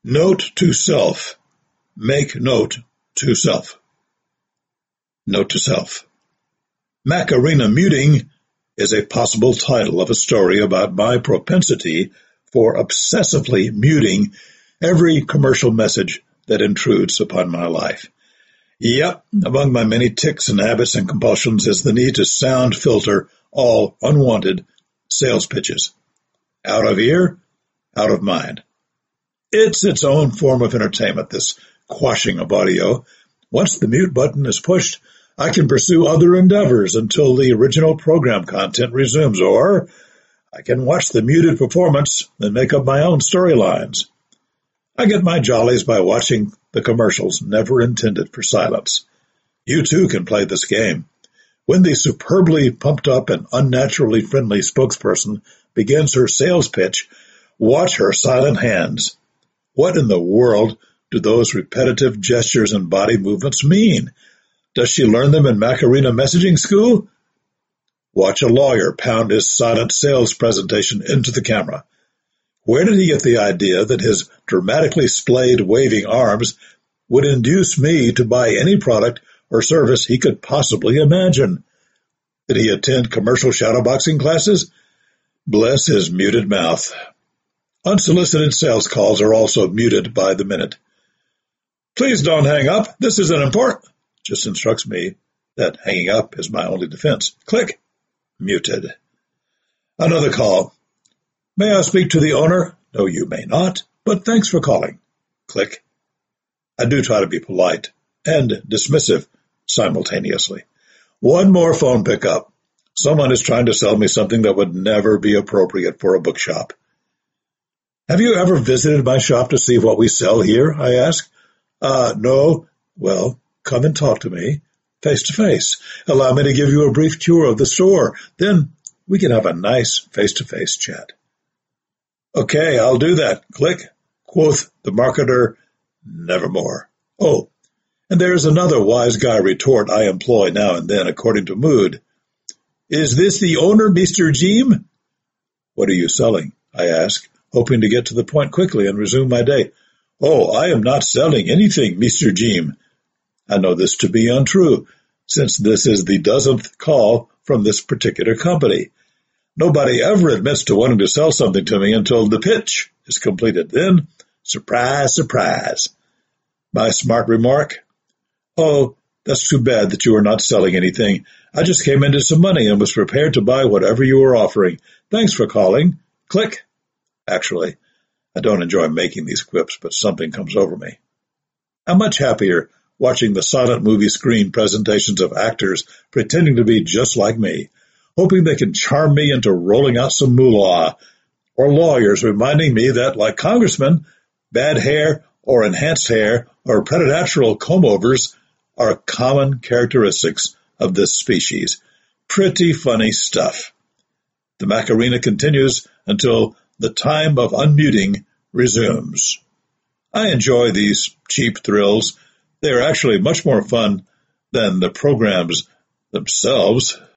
Note to self. Make note to self. Note to self. Macarena muting is a possible title of a story about my propensity for obsessively muting every commercial message that intrudes upon my life. Yep, among my many tics and habits and compulsions is the need to sound filter all unwanted sales pitches. Out of ear, out of mind. It's its own form of entertainment, this quashing of audio. Once the mute button is pushed, I can pursue other endeavors until the original program content resumes, or I can watch the muted performance and make up my own storylines. I get my jollies by watching the commercials never intended for silence. You too can play this game. When the superbly pumped up and unnaturally friendly spokesperson begins her sales pitch, watch her silent hands. What in the world do those repetitive gestures and body movements mean? Does she learn them in Macarena messaging school? Watch a lawyer pound his silent sales presentation into the camera. Where did he get the idea that his dramatically splayed waving arms would induce me to buy any product or service he could possibly imagine? Did he attend commercial shadowboxing classes? Bless his muted mouth. Unsolicited sales calls are also muted by the minute. Please don't hang up. This isn't important. Just instructs me that hanging up is my only defense. Click. Muted. Another call. May I speak to the owner? No, you may not, but thanks for calling. Click. I do try to be polite and dismissive simultaneously. One more phone pickup. Someone is trying to sell me something that would never be appropriate for a bookshop. Have you ever visited my shop to see what we sell here? I ask. No. Well, come and talk to me, face to face. Allow me to give you a brief tour of the store. Then we can have a nice face-to-face chat. Okay, I'll do that. Click. Quoth the marketer, nevermore. Oh, and there's another wise guy retort I employ now and then according to mood. Is this the owner, Mr. Jeem? What are you selling? I ask, hoping to get to the point quickly and resume my day. Oh, I am not selling anything, Mr. Jeem. I know this to be untrue, since this is the dozenth call from this particular company. Nobody ever admits to wanting to sell something to me until the pitch is completed. Then, surprise, surprise. My smart remark, oh, that's too bad that you are not selling anything. I just came into some money and was prepared to buy whatever you were offering. Thanks for calling. Click. Actually, I don't enjoy making these quips, but something comes over me. I'm much happier watching the silent movie screen presentations of actors pretending to be just like me, hoping they can charm me into rolling out some moolah, or lawyers reminding me that, like congressmen, bad hair or enhanced hair or preternatural comb-overs are common characteristics of this species. Pretty funny stuff. The Macarena continues until the time of unmuting resumes. I enjoy these cheap thrills. They are actually much more fun than the programs themselves.